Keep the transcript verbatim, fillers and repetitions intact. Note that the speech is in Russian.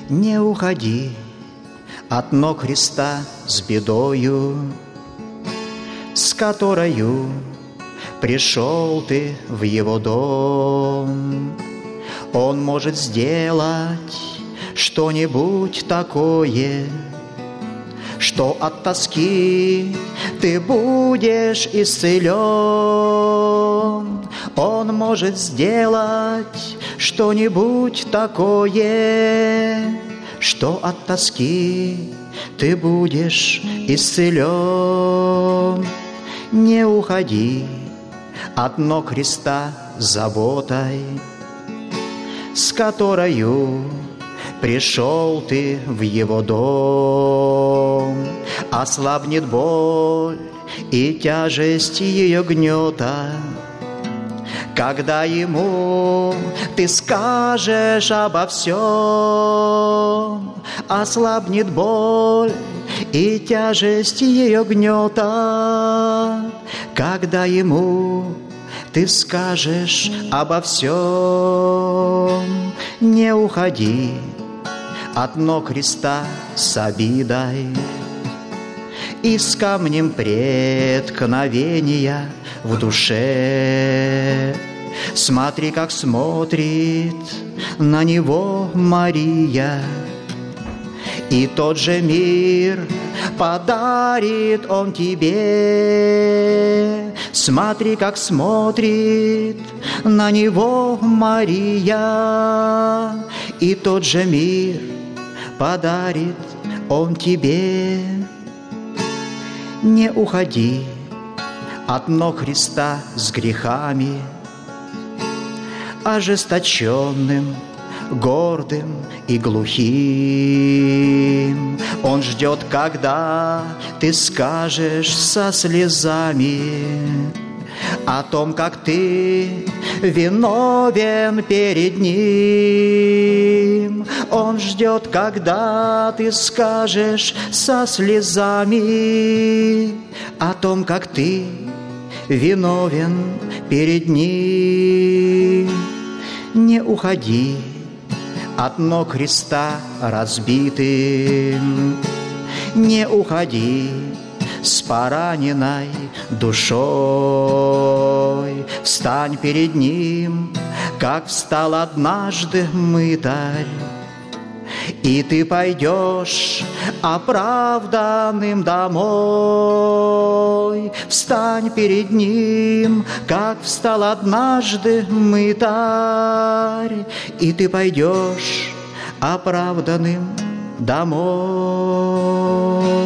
Не уходи от ног Христа с бедою, с которою пришел ты в Его дом. Он может сделать что-нибудь такое, что от тоски ты будешь исцелен. Он может сделать что-нибудь такое, что от тоски ты будешь исцелен. Не уходи от ног Христа с заботой, с которою пришел ты в Его дом. Ослабнет боль и тяжесть ее гнета, когда Ему ты скажешь обо всем. Ослабнет боль и тяжесть ее гнета, когда Ему ты скажешь обо всем. Не уходи от ног Христа с обидой и с камнем преткновения в душе. Смотри, как смотрит на него Мария, и тот же мир подарит Он тебе. Смотри, как смотрит на него Мария, и тот же мир подарит Он тебе. Не уходи от ног Христа с грехами, ожесточенным, гордым и глухим. Он ждет, когда ты скажешь со слезами о том, как ты виновен перед Ним. Он ждет, когда ты скажешь со слезами о том, как ты виновен перед Ним. Не уходи от ног Христа разбитым, не уходи с пораненной душой. Встань перед Ним, как встал однажды мытарь, и ты пойдешь оправданным домой. Встань перед Ним, как встал однажды мытарь, и ты пойдешь оправданным домой.